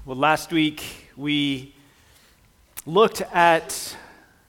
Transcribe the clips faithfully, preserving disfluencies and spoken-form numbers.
Well, last week we looked at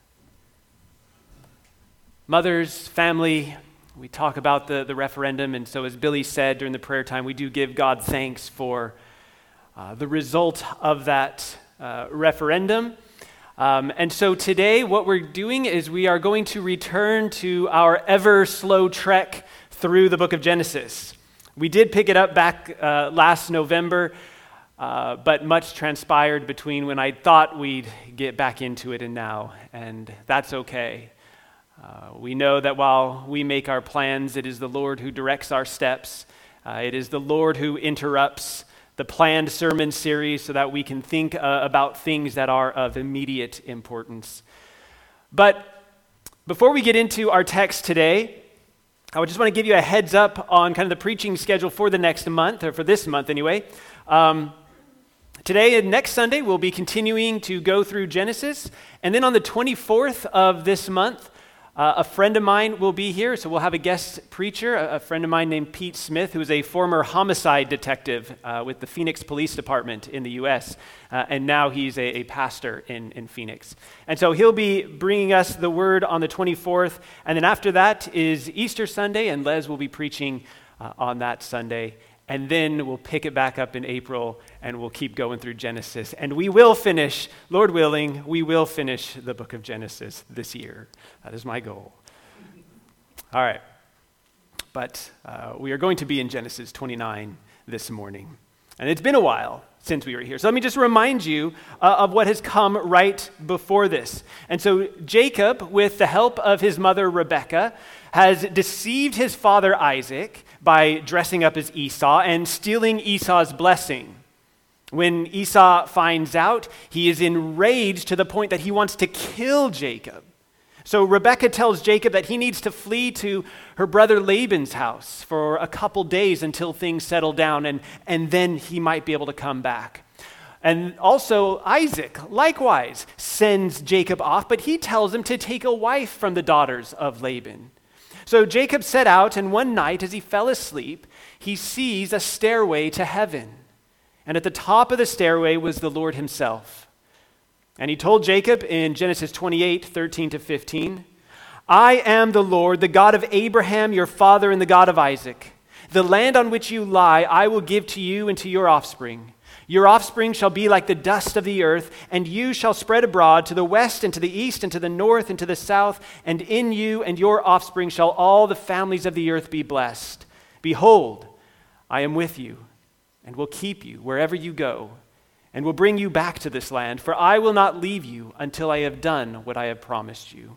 mothers, family. We talk about the, the referendum, and so as Billy said during the prayer time, we do give God thanks for uh, the result of that uh, referendum. Um, and so today what we're doing is we are going to return to our ever slow trek through the book of Genesis. We did pick it up back uh, last November, uh, but much transpired between when I thought we'd get back into it and now, and that's okay. Uh, we know that while we make our plans, it is the Lord who directs our steps. Uh, it is the Lord who interrupts the planned sermon series so that we can think uh, about things that are of immediate importance. But before we get into our text today, I would just want to give you a heads up on kind of the preaching schedule for the next month, or for this month anyway. Um, today and next Sunday, we'll be continuing to go through Genesis. And then on the twenty-fourth of this month, uh, a friend of mine will be here. So we'll have a guest preacher, a, a friend of mine named Pete Smith, who is a former homicide detective uh, with the Phoenix Police Department in the U S Uh, and now he's a, a pastor in, in Phoenix. And so he'll be bringing us the word on the twenty-fourth. And then after that is Easter Sunday, and Les will be preaching uh, on that Sunday. And then we'll pick it back up in April, and we'll keep going through Genesis. And we will finish, Lord willing, we will finish the book of Genesis this year. That is my goal. All right. But uh, we are going to be in Genesis twenty-nine this morning. And it's been a while since we were here. So let me just remind you uh, of what has come right before this. And so Jacob, with the help of his mother Rebekah, has deceived his father Isaac by dressing up as Esau and stealing Esau's blessing. When Esau finds out, he is enraged to the point that he wants to kill Jacob. So Rebekah tells Jacob that he needs to flee to her brother Laban's house for a couple days until things settle down, and, and then he might be able to come back. And also Isaac, likewise, sends Jacob off, but he tells him to take a wife from the daughters of Laban. So Jacob set out, and one night as he fell asleep, he sees a stairway to heaven. And at the top of the stairway was the Lord himself. And he told Jacob in Genesis twenty-eight, thirteen to fifteen, I am the Lord, the God of Abraham, your father, and the God of Isaac. The land on which you lie, I will give to you and to your offspring. Your offspring shall be like the dust of the earth, and you shall spread abroad to the west and to the east and to the north and to the south, and in you and your offspring shall all the families of the earth be blessed. Behold, I am with you, and will keep you wherever you go, and will bring you back to this land, for I will not leave you until I have done what I have promised you.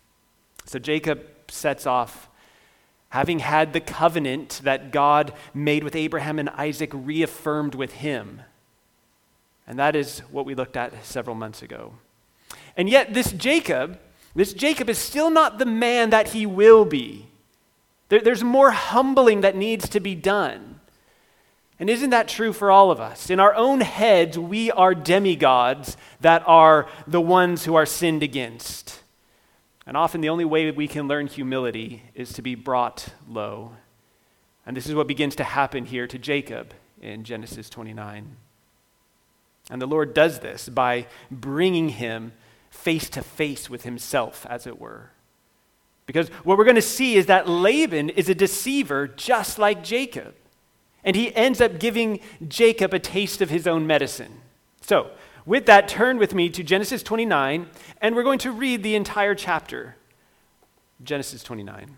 So Jacob sets off, having had the covenant that God made with Abraham and Isaac reaffirmed with him. And that is what we looked at several months ago. And yet this Jacob, this Jacob is still not the man that he will be. There, there's more humbling that needs to be done. And isn't that true for all of us? In our own heads, we are demigods that are the ones who are sinned against. And often the only way we can learn humility is to be brought low. And this is what begins to happen here to Jacob in Genesis twenty-nine. And the Lord does this by bringing him face to face with himself, as it were. Because what we're going to see is that Laban is a deceiver just like Jacob. And he ends up giving Jacob a taste of his own medicine. So, with that, turn with me to Genesis twenty-nine, and we're going to read the entire chapter. Genesis twenty-nine.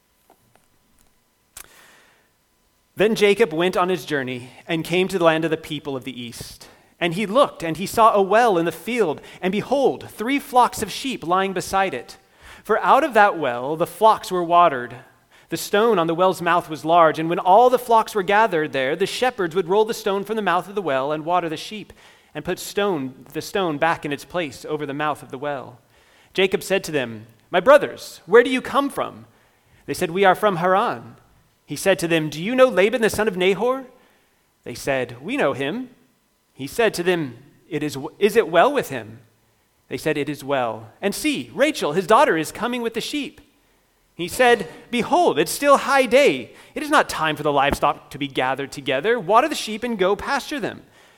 Then Jacob went on his journey and came to the land of the people of the east. And he looked, and he saw a well in the field, and behold, three flocks of sheep lying beside it. For out of that well the flocks were watered. The stone on the well's mouth was large, and when all the flocks were gathered there, the shepherds would roll the stone from the mouth of the well and water the sheep, and put stone the stone back in its place over the mouth of the well. Jacob said to them, My brothers, where do you come from? They said, We are from Haran. He said to them, Do you know Laban the son of Nahor? They said, We know him. He said to them, it is, is it well with him? They said, It is well. And see, Rachel, his daughter, is coming with the sheep. He said, Behold, it's still high day. It is not time for the livestock to be gathered together. Water the sheep and go pasture them.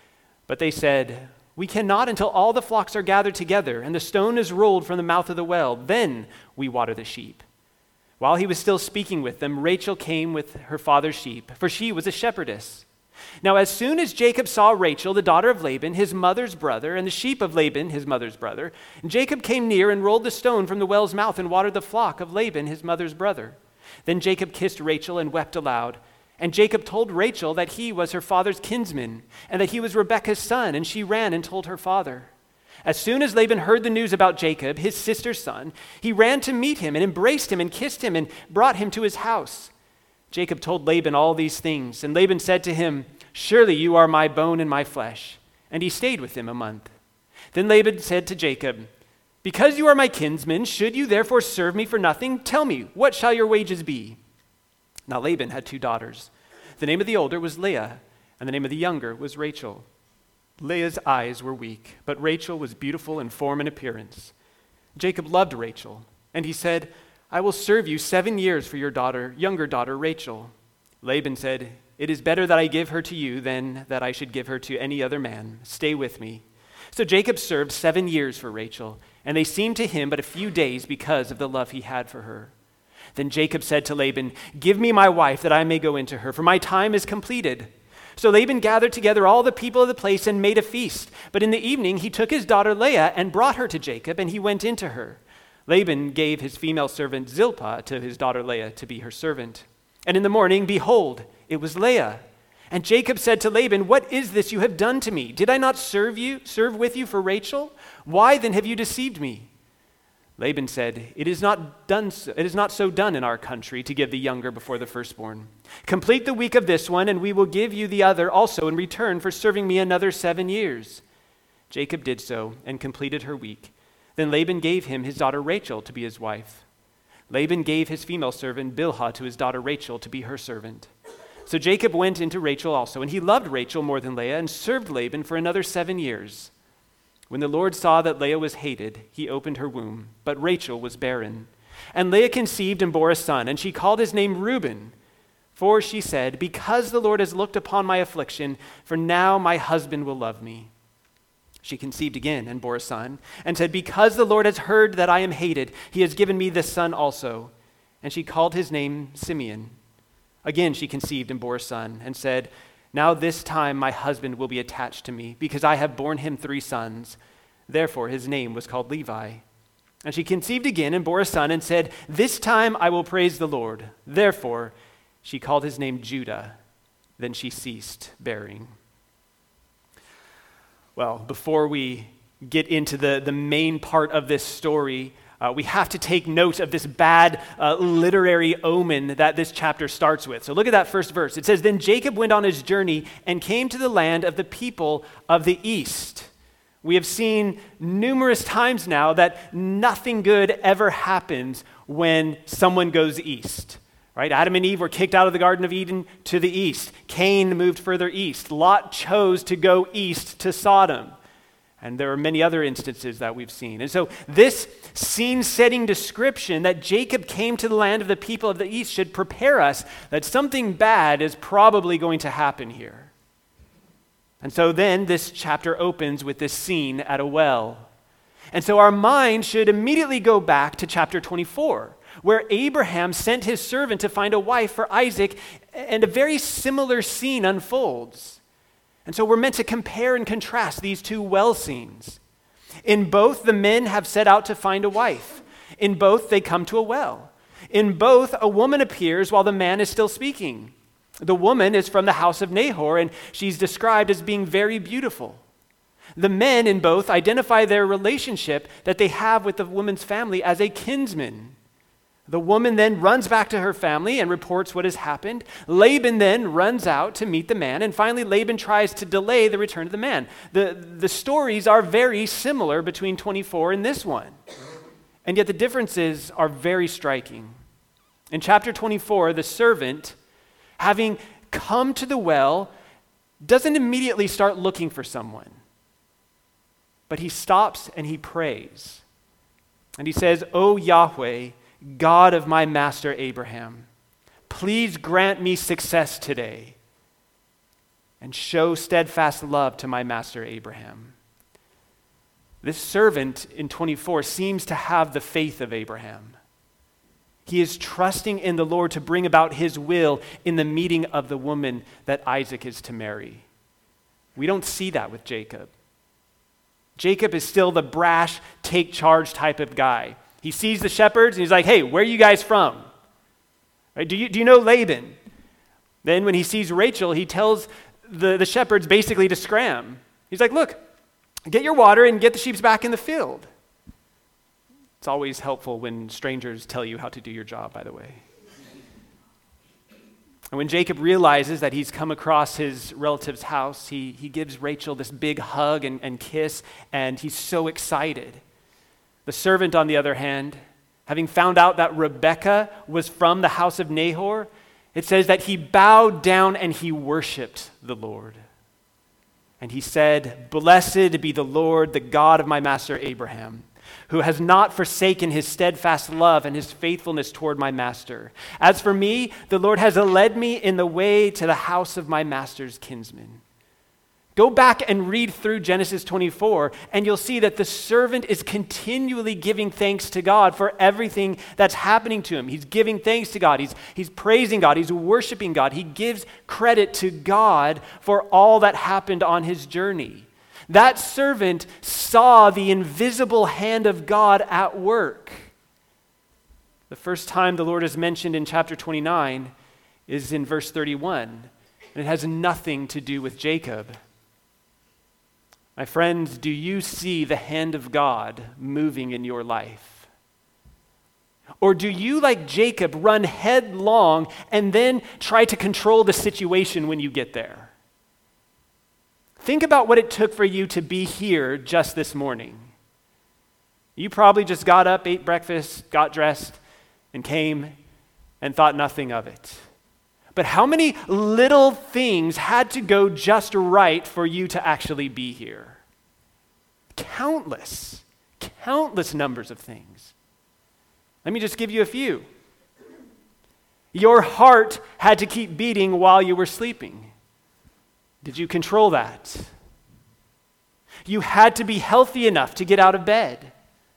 But they said, "We cannot until all the flocks are gathered together and the stone is rolled from the mouth of the well. Then we water the sheep." While he was still speaking with them, Rachel came with her father's sheep, for she was a shepherdess. Now as soon as Jacob saw Rachel, the daughter of Laban, his mother's brother, and the sheep of Laban, his mother's brother, Jacob came near and rolled the stone from the well's mouth and watered the flock of Laban, his mother's brother. Then Jacob kissed Rachel and wept aloud. And Jacob told Rachel that he was her father's kinsman, and that he was Rebekah's son, and she ran and told her father. As soon as Laban heard the news about Jacob, his sister's son, he ran to meet him and embraced him and kissed him and brought him to his house. Jacob told Laban all these things, and Laban said to him, "Surely you are my bone and my flesh." And he stayed with him a month. Then Laban said to Jacob, "Because you are my kinsman, should you therefore serve me for nothing? Tell me, what shall your wages be?" Now Laban had two daughters. The name of the older was Leah, and the name of the younger was Rachel. Leah's eyes were weak, but Rachel was beautiful in form and appearance. Jacob loved Rachel, and he said, "I will serve you seven years for your daughter, younger daughter Rachel." Laban said, "It is better that I give her to you than that I should give her to any other man. Stay with me." So Jacob served seven years for Rachel, and they seemed to him but a few days because of the love he had for her. Then Jacob said to Laban, "Give me my wife that I may go into her, for my time is completed." So Laban gathered together all the people of the place and made a feast. But in the evening he took his daughter Leah and brought her to Jacob, and he went into her. Laban gave his female servant Zilpah to his daughter Leah to be her servant. And in the morning, behold, it was Leah. And Jacob said to Laban, "What is this you have done to me? Did I not serve you, serve with you for Rachel? Why then have you deceived me?" Laban said, "It is not done. So, it is not so done in our country to give the younger before the firstborn. Complete the week of this one, and we will give you the other also in return for serving me another seven years." Jacob did so and completed her week. Then Laban gave him his daughter Rachel to be his wife. Laban gave his female servant Bilhah to his daughter Rachel to be her servant. So Jacob went into Rachel also, and he loved Rachel more than Leah and served Laban for another seven years. When the Lord saw that Leah was hated, he opened her womb, but Rachel was barren. And Leah conceived and bore a son, and she called his name Reuben. For she said, "Because the Lord has looked upon my affliction, for now my husband will love me." She conceived again and bore a son, and said, "Because the Lord has heard that I am hated, he has given me this son also." And she called his name Simeon. Again she conceived and bore a son, and said, "Now this time my husband will be attached to me, because I have borne him three sons." Therefore his name was called Levi. And she conceived again and bore a son, and said, "This time I will praise the Lord." Therefore she called his name Judah. Then she ceased bearing. Well, before we get into the, the main part of this story, uh, we have to take note of this bad uh, literary omen that this chapter starts with. So look at that first verse. It says, "Then Jacob went on his journey and came to the land of the people of the east." We have seen numerous times now that nothing good ever happens when someone goes east. Right? Adam and Eve were kicked out of the Garden of Eden to the east. Cain moved further east. Lot chose to go east to Sodom. And there are many other instances that we've seen. And so this scene-setting description that Jacob came to the land of the people of the east should prepare us that something bad is probably going to happen here. And so then this chapter opens with this scene at a well. And so our mind should immediately go back to chapter twenty-four, where Abraham sent his servant to find a wife for Isaac, and a very similar scene unfolds. And so we're meant to compare and contrast these two well scenes. In both, the men have set out to find a wife. In both, they come to a well. In both, a woman appears while the man is still speaking. The woman is from the house of Nahor, and she's described as being very beautiful. The men in both identify their relationship that they have with the woman's family as a kinsman. The woman then runs back to her family and reports what has happened. Laban then runs out to meet the man, and finally Laban tries to delay the return of the man. The, the stories are very similar between twenty-four and this one, and yet the differences are very striking. In chapter twenty-four, the servant, having come to the well, doesn't immediately start looking for someone, but he stops and he prays. And he says, "O Yahweh, God of my master Abraham, please grant me success today." and show steadfast love to my master Abraham. This servant in twenty-four seems to have the faith of Abraham. He is trusting in the Lord to bring about his will in the meeting of the woman that Isaac is to marry. We don't see that with Jacob. Jacob is still the brash, take charge type of guy. He sees the shepherds and he's like, hey, where are you guys from? Right? Do you, do you know Laban? Then when he sees Rachel, he tells the, the shepherds basically to scram. He's like, look, get your water and get the sheep back in the field. It's always helpful when strangers tell you how to do your job, by the way. And when Jacob realizes that he's come across his relative's house, he, he gives Rachel this big hug and, and kiss, and he's so excited. The servant, on the other hand, having found out that Rebekah was from the house of Nahor, it says that he bowed down and he worshiped the Lord. And he said, blessed be the Lord, the God of my master Abraham, who has not forsaken his steadfast love and his faithfulness toward my master. As for me, the Lord has led me in the way to the house of my master's kinsman. Go back and read through Genesis twenty-four, and you'll see that the servant is continually giving thanks to God for everything that's happening to him. He's giving thanks to God. He's, he's praising God. He's worshiping God. He gives credit to God for all that happened on his journey. That servant saw the invisible hand of God at work. The first time the Lord is mentioned in chapter twenty-nine is in verse thirty-one, and it has nothing to do with Jacob. My friends, do you see the hand of God moving in your life? Or do you, like Jacob, run headlong and then try to control the situation when you get there? Think about what it took for you to be here just this morning. You probably just got up, ate breakfast, got dressed, and came and thought nothing of it. But how many little things had to go just right for you to actually be here? Countless, countless numbers of things. Let me just give you a few. Your heart had to keep beating while you were sleeping. Did you control that? You had to be healthy enough to get out of bed.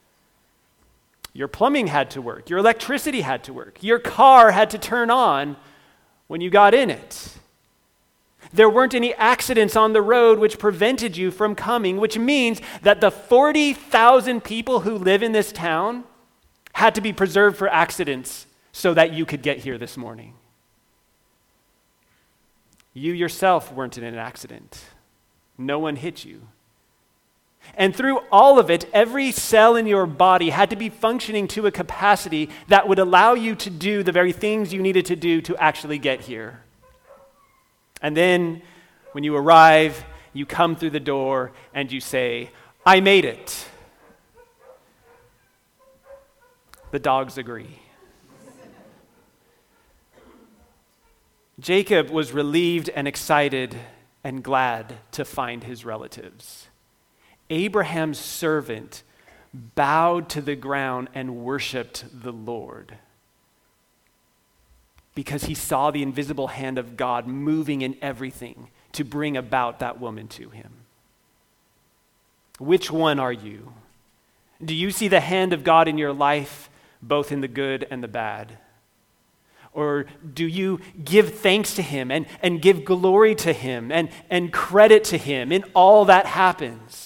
Your plumbing had to work. Your electricity had to work. Your car had to turn on when you got in it. There weren't any accidents on the road which prevented you from coming, which means that the forty thousand people who live in this town had to be preserved for accidents so that you could get here this morning. You yourself weren't in an accident. No one hit you. And through all of it, every cell in your body had to be functioning to a capacity that would allow you to do the very things you needed to do to actually get here. And then when you arrive, you come through the door and you say, I made it. The dogs agree. Jacob was relieved and excited and glad to find his relatives. Abraham's servant bowed to the ground and worshiped the Lord because he saw the invisible hand of God moving in everything to bring about that woman to him. Which one are you? Do you see the hand of God in your life, both in the good and the bad? Or do you give thanks to him and, and give glory to him and, and credit to him in all that happens?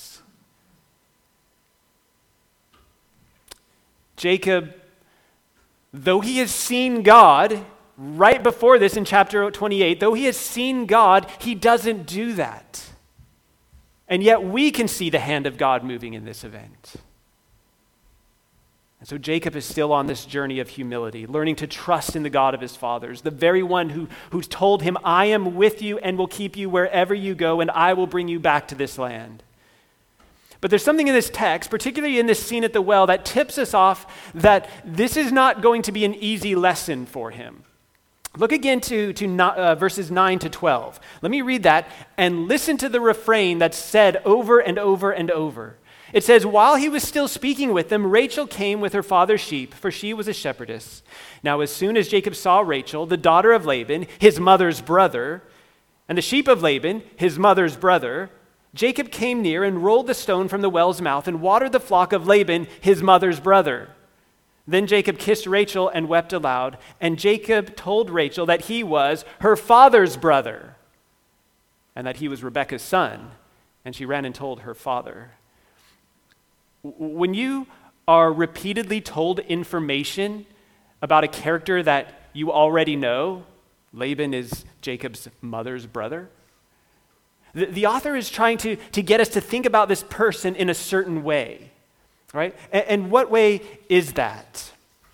Jacob, though he has seen God, right before this in chapter twenty-eight, though he has seen God, he doesn't do that. And yet we can see the hand of God moving in this event. And so Jacob is still on this journey of humility, learning to trust in the God of his fathers, the very one who, who's told him, I am with you and will keep you wherever you go, and I will bring you back to this land. But there's something in this text, particularly in this scene at the well, that tips us off that this is not going to be an easy lesson for him. Look again to, to uh, verses nine to twelve. Let me read that and listen to the refrain that's said over and over and over. It says, while he was still speaking with them, Rachel came with her father's sheep, for she was a shepherdess. Now as soon as Jacob saw Rachel, the daughter of Laban, his mother's brother, And the sheep of Laban, his mother's brother, Jacob came near and rolled the stone from the well's mouth and watered the flock of Laban, his mother's brother. Then Jacob kissed Rachel and wept aloud, and Jacob told Rachel that he was her father's brother and that he was Rebekah's son, and she ran and told her father. When you are repeatedly told information about a character that you already know, Laban is Jacob's mother's brother, the, the author is trying to, to get us to think about this person in a certain way, right? And, and what way is that?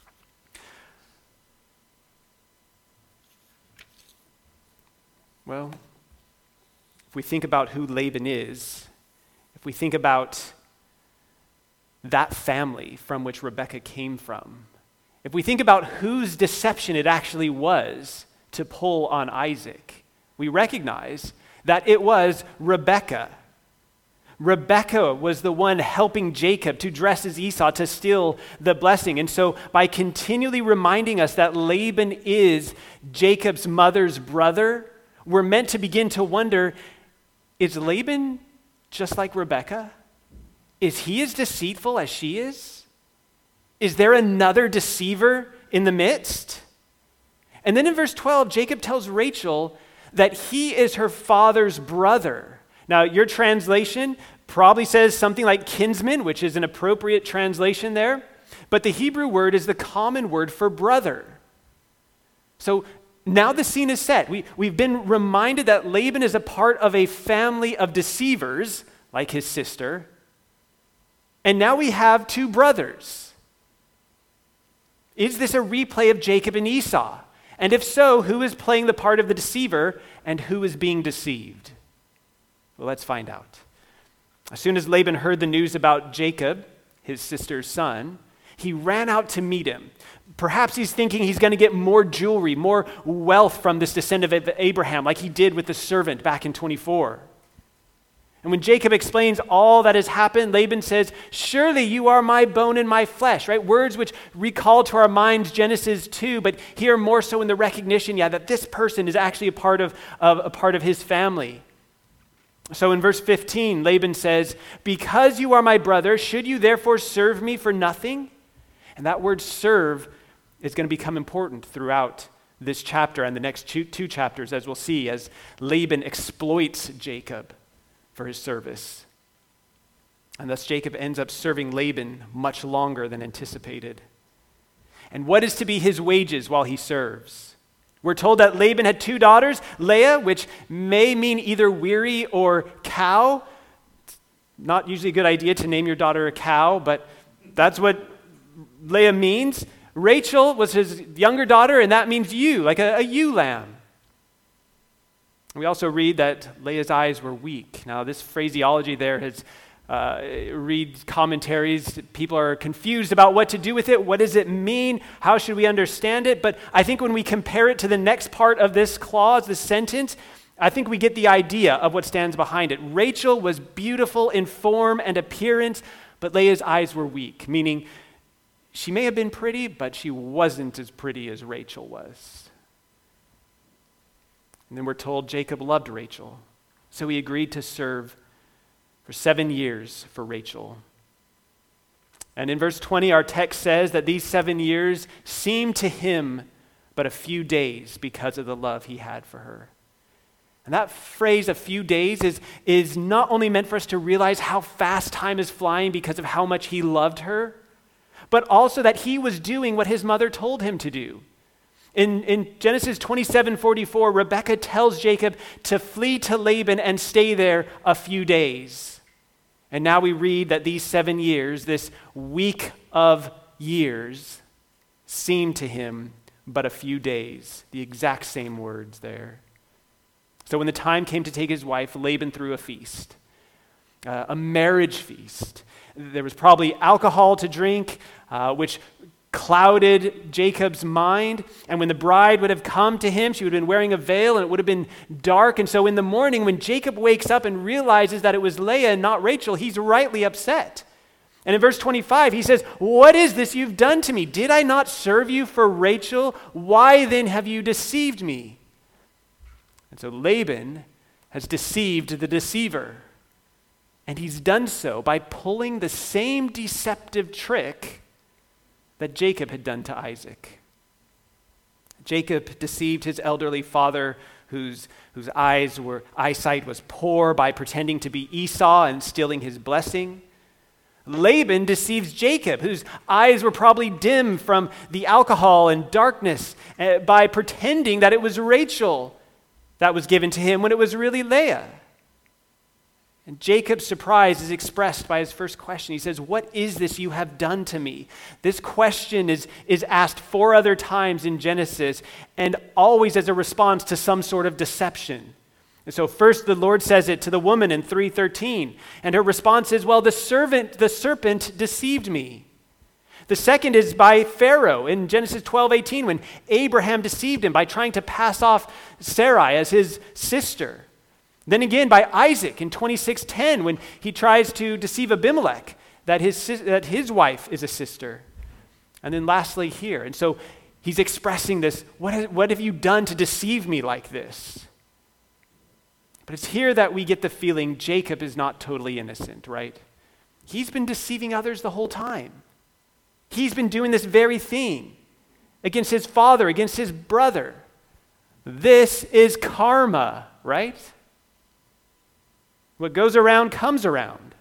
Well, if we think about who Laban is, if we think about that family from which Rebekah came from, if we think about whose deception it actually was to pull on Isaac, we recognize that it was Rebekah. Rebekah was the one helping Jacob to dress as Esau to steal the blessing. And so by continually reminding us that Laban is Jacob's mother's brother, we're meant to begin to wonder, is Laban just like Rebekah? Is he as deceitful as she is? Is there another deceiver in the midst? And then in verse twelve, Jacob tells Rachel that he is her father's brother. Now, your translation probably says something like kinsman, which is an appropriate translation there, but the Hebrew word is the common word for brother. So now the scene is set. We, we've been reminded that Laban is a part of a family of deceivers, like his sister, and now we have two brothers. Is this a replay of Jacob and Esau? And if so, who is playing the part of the deceiver and who is being deceived? Well, let's find out. As soon as Laban heard the news about Jacob, his sister's son, he ran out to meet him. Perhaps he's thinking he's going to get more jewelry, more wealth from this descendant of Abraham, like he did with the servant back in twenty-four. And when Jacob explains all that has happened, Laban says, "Surely you are my bone and my flesh," right? Words which recall to our minds Genesis two, but here more so in the recognition, yeah, that this person is actually a part of, of a part of his family. So in verse fifteen, Laban says, "Because you are my brother, should you therefore serve me for nothing?" And that word serve is going to become important throughout this chapter and the next two, two chapters, as we'll see, as Laban exploits Jacob for his service. And thus Jacob ends up serving Laban much longer than anticipated. And what is to be his wages while he serves? We're told that Laban had two daughters, Leah, which may mean either weary or cow. Not usually a good idea to name your daughter a cow, but that's what Leah means. Rachel was his younger daughter, and that means ewe, like a, a ewe lamb. We also read that Leah's eyes were weak. Now, this phraseology there has uh, read commentaries. People are confused about what to do with it. What does it mean? How should we understand it? But I think when we compare it to the next part of this clause, this sentence, I think we get the idea of what stands behind it. Rachel was beautiful in form and appearance, but Leah's eyes were weak, meaning she may have been pretty, but she wasn't as pretty as Rachel was. And then we're told Jacob loved Rachel, so he agreed to serve for seven years for Rachel. And in verse twenty, our text says that these seven years seemed to him but a few days because of the love he had for her. And that phrase, a few days, is, is not only meant for us to realize how fast time is flying because of how much he loved her, but also that he was doing what his mother told him to do. In, in Genesis twenty-seven forty-four, Rebekah tells Jacob to flee to Laban and stay there a few days. And now we read that these seven years, this week of years, seemed to him but a few days. The exact same words there. So when the time came to take his wife, Laban threw a feast, uh, a marriage feast. There was probably alcohol to drink, uh, which clouded Jacob's mind. And when the bride would have come to him, she would have been wearing a veil and it would have been dark. And so in the morning, when Jacob wakes up and realizes that it was Leah and not Rachel, he's rightly upset. And in verse twenty-five, he says, "What is this you've done to me? Did I not serve you for Rachel? Why then have you deceived me?" And so Laban has deceived the deceiver. And he's done so by pulling the same deceptive trick that Jacob had done to Isaac. Jacob deceived his elderly father, whose, whose eyes were, eyesight was poor, by pretending to be Esau and stealing his blessing. Laban deceives Jacob, whose eyes were probably dim from the alcohol and darkness, uh, by pretending that it was Rachel that was given to him when it was really Leah. And Jacob's surprise is expressed by his first question. He says, "What is this you have done to me?" This question is, is asked four other times in Genesis, and always as a response to some sort of deception. And so first the Lord says it to the woman in three thirteen, and her response is, "Well, the servant, the serpent deceived me." The second is by Pharaoh in Genesis twelve eighteen, when Abraham deceived him by trying to pass off Sarai as his sister. Then again by Isaac in twenty-six ten, when he tries to deceive Abimelech that his, that his wife is a sister. And then lastly here. And so he's expressing this, what, has, what have you done to deceive me like this? But it's here that we get the feeling Jacob is not totally innocent, right? He's been deceiving others the whole time. He's been doing this very thing against his father, against his brother. This is karma, right? What goes around comes around.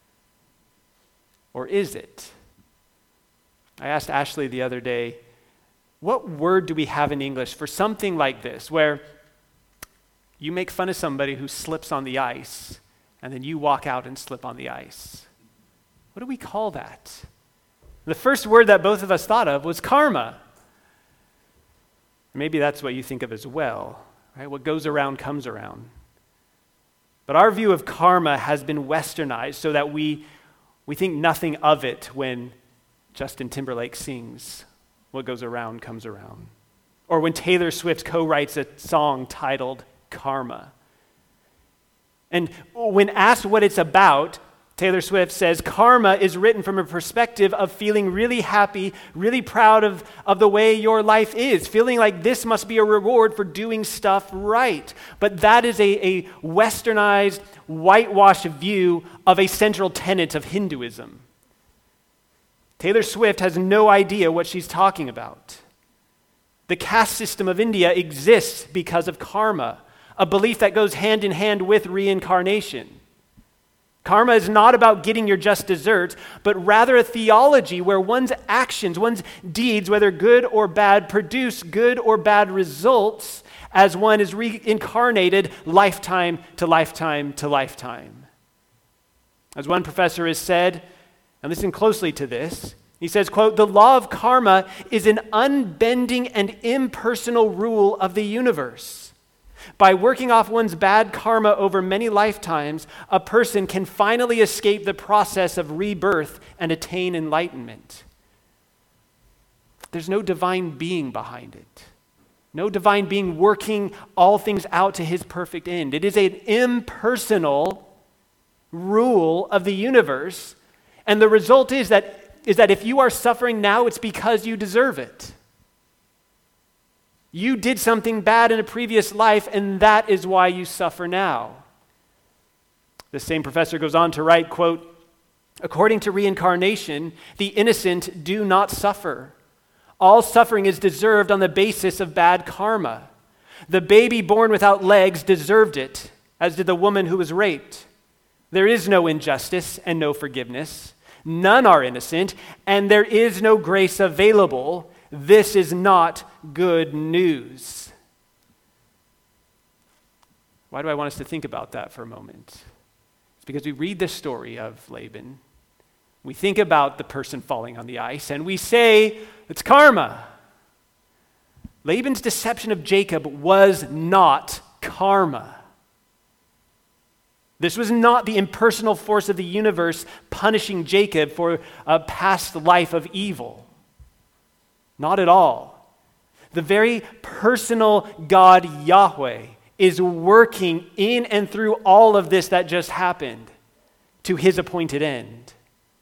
Or is it? I asked Ashley the other day, what word do we have in English for something like this, where you make fun of somebody who slips on the ice, and then you walk out and slip on the ice? What do we call that? The first word that both of us thought of was karma. Maybe that's what you think of as well, right? What goes around comes around. But our view of karma has been westernized so that we, we think nothing of it when Justin Timberlake sings, "What goes around comes around." Or when Taylor Swift co-writes a song titled Karma. And when asked what it's about, Taylor Swift says, karma is written from a perspective of feeling really happy, really proud of, of the way your life is, feeling like this must be a reward for doing stuff right. But that is a, a westernized, whitewashed view of a central tenet of Hinduism. Taylor Swift has no idea what she's talking about. The caste system of India exists because of karma, a belief that goes hand in hand with reincarnation. Karma is not about getting your just desserts, but rather a theology where one's actions, one's deeds, whether good or bad, produce good or bad results as one is reincarnated lifetime to lifetime to lifetime. As one professor has said, and listen closely to this, he says, quote, "The law of karma is an unbending and impersonal rule of the universe. By working off one's bad karma over many lifetimes, a person can finally escape the process of rebirth and attain enlightenment." There's no divine being behind it. No divine being working all things out to his perfect end. It is an impersonal rule of the universe, and the result is that, is that if you are suffering now, it's because you deserve it. You did something bad in a previous life, and that is why you suffer now. The same professor goes on to write, quote, "According to reincarnation, the innocent do not suffer. All suffering is deserved on the basis of bad karma. The baby born without legs deserved it, as did the woman who was raped. There is no injustice and no forgiveness. None are innocent, and there is no grace available. This is not good news." Why do I want us to think about that for a moment? It's because we read the story of Laban. We think about the person falling on the ice, and we say, it's karma. Laban's deception of Jacob was not karma. This was not the impersonal force of the universe punishing Jacob for a past life of evil. Not at all. The very personal God Yahweh is working in and through all of this that just happened to his appointed end.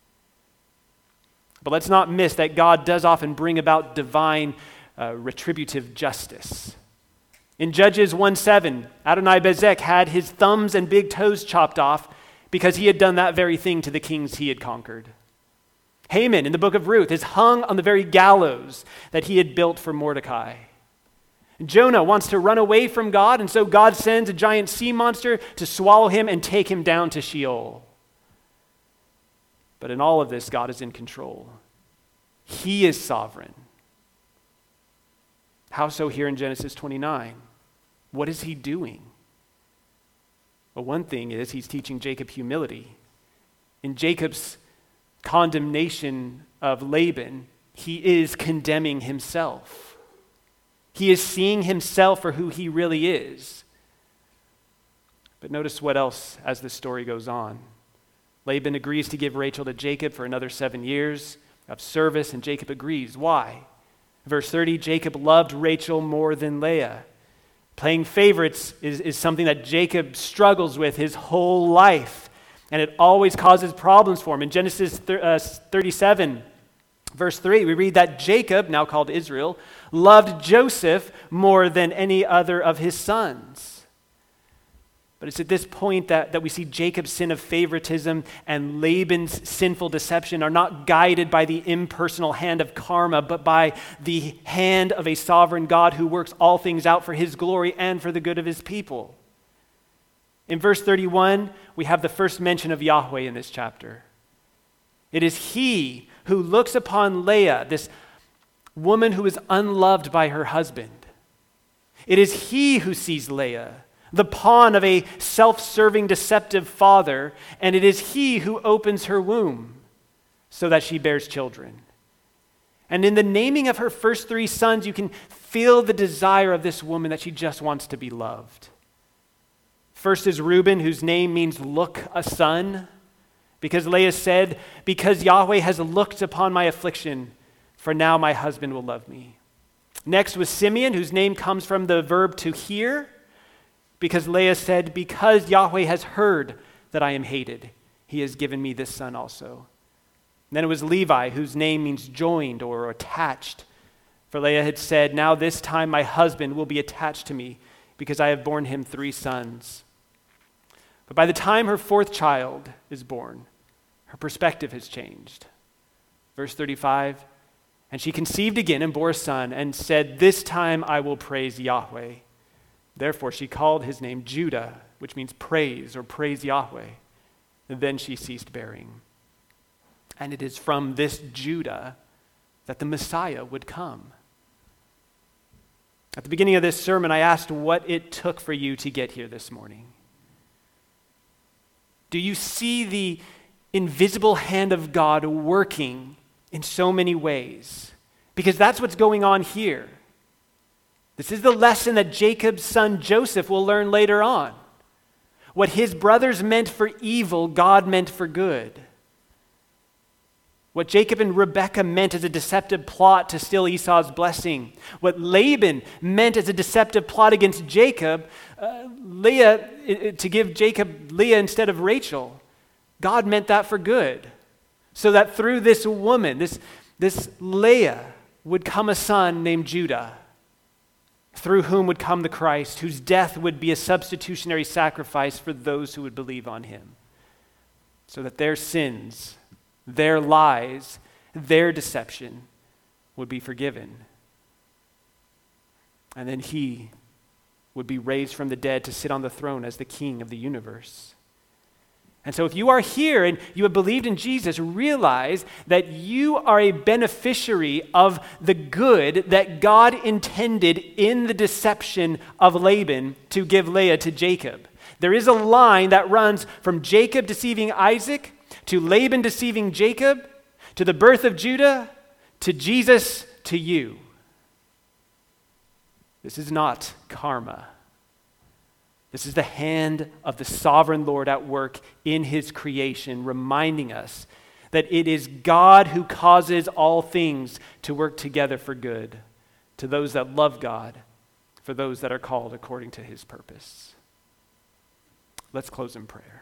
But let's not miss that God does often bring about divine uh, retributive justice. In Judges one seven, Adonai-Bezek had his thumbs and big toes chopped off because he had done that very thing to the kings he had conquered. Haman in the book of Ruth is hung on the very gallows that he had built for Mordecai. Jonah wants to run away from God, and so God sends a giant sea monster to swallow him and take him down to Sheol. But in all of this, God is in control. He is sovereign. How so here in Genesis twenty-nine? What is he doing? Well, one thing is he's teaching Jacob humility. In Jacob's condemnation of Laban, he is condemning himself. He is seeing himself for who he really is. But notice what else as the story goes on. Laban agrees to give Rachel to Jacob for another seven years of service, and Jacob agrees. Why? Verse thirty, Jacob loved Rachel more than Leah. Playing favorites is, is something that Jacob struggles with his whole life, and it always causes problems for him. In Genesis thirty-seven, verse three, we read that Jacob, now called Israel, loved Joseph more than any other of his sons. But it's at this point that, that we see Jacob's sin of favoritism and Laban's sinful deception are not guided by the impersonal hand of karma, but by the hand of a sovereign God who works all things out for his glory and for the good of his people. In verse thirty-one, we have the first mention of Yahweh in this chapter. It is he who looks upon Leah, this woman who is unloved by her husband. It is he who sees Leah, the pawn of a self-serving, deceptive father, and it is he who opens her womb so that she bears children. And in the naming of her first three sons, you can feel the desire of this woman that she just wants to be loved. First is Reuben, whose name means look a son, because Leah said, because Yahweh has looked upon my affliction, for now my husband will love me. Next was Simeon, whose name comes from the verb to hear, because Leah said, because Yahweh has heard that I am hated, he has given me this son also. And then it was Levi, whose name means joined or attached. For Leah had said, now this time my husband will be attached to me, because I have borne him three sons. But by the time her fourth child is born, her perspective has changed. Verse thirty-five, and she conceived again and bore a son, and said, this time I will praise Yahweh. Therefore she called his name Judah, which means praise or praise Yahweh. And then she ceased bearing. And it is from this Judah that the Messiah would come. At the beginning of this sermon, I asked what it took for you to get here this morning. Do you see the invisible hand of God working in so many ways? Because that's what's going on here. This is the lesson that Jacob's son Joseph will learn later on. What his brothers meant for evil, God meant for good. What Jacob and Rebekah meant as a deceptive plot to steal Esau's blessing. What Laban meant as a deceptive plot against Jacob, uh, Leah, to give Jacob Leah instead of Rachel. God meant that for good. So that through this woman, this, this Leah, would come a son named Judah, through whom would come the Christ, whose death would be a substitutionary sacrifice for those who would believe on him, so that their sins, their lies, their deception would be forgiven. And then he would be raised from the dead to sit on the throne as the king of the universe. And so if you are here and you have believed in Jesus, realize that you are a beneficiary of the good that God intended in the deception of Laban to give Leah to Jacob. There is a line that runs from Jacob deceiving Isaac to Laban deceiving Jacob to the birth of Judah to Jesus to you. This is not karma. This is the hand of the sovereign Lord at work in his creation, reminding us that it is God who causes all things to work together for good, to those that love God, for those that are called according to his purpose. Let's close in prayer.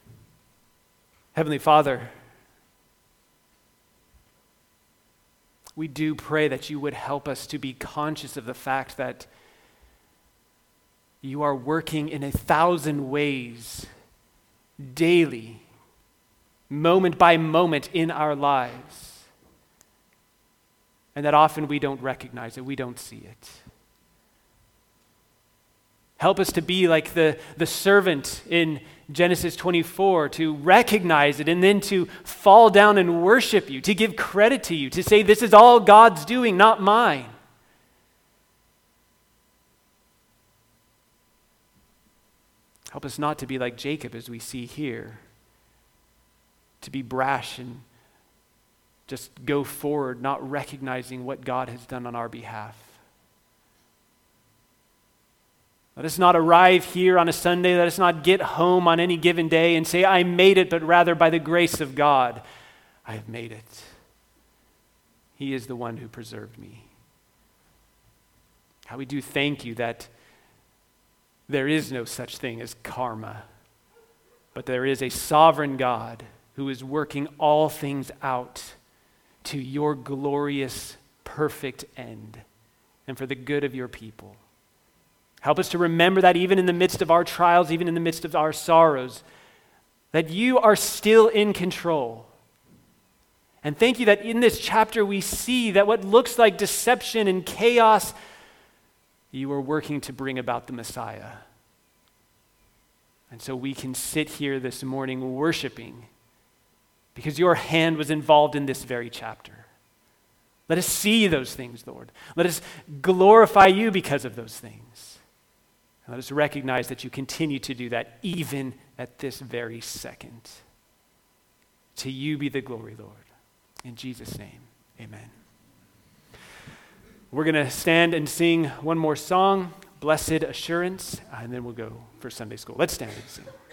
Heavenly Father, we do pray that you would help us to be conscious of the fact that you are working in a thousand ways daily, moment by moment in our lives, and that often we don't recognize it, we don't see it. Help us to be like the, the servant in Genesis twenty-four, to recognize it and then to fall down and worship you, to give credit to you, to say, this is all God's doing, not mine. Help us not to be like Jacob, as we see here, to be brash and just go forward, not recognizing what God has done on our behalf. Let us not arrive here on a Sunday, let us not get home on any given day and say, I made it, but rather by the grace of God, I have made it. He is the one who preserved me. How we do thank you that there is no such thing as karma, but there is a sovereign God who is working all things out to your glorious, perfect end and for the good of your people. Help us to remember that even in the midst of our trials, even in the midst of our sorrows, that you are still in control. And thank you that in this chapter we see that what looks like deception and chaos, you are working to bring about the Messiah. And so we can sit here this morning worshiping because your hand was involved in this very chapter. Let us see those things, Lord. Let us glorify you because of those things. And let us recognize that you continue to do that even at this very second. To you be the glory, Lord. In Jesus' name, amen. We're going to stand and sing one more song, Blessed Assurance, and then we'll go for Sunday school. Let's stand and sing.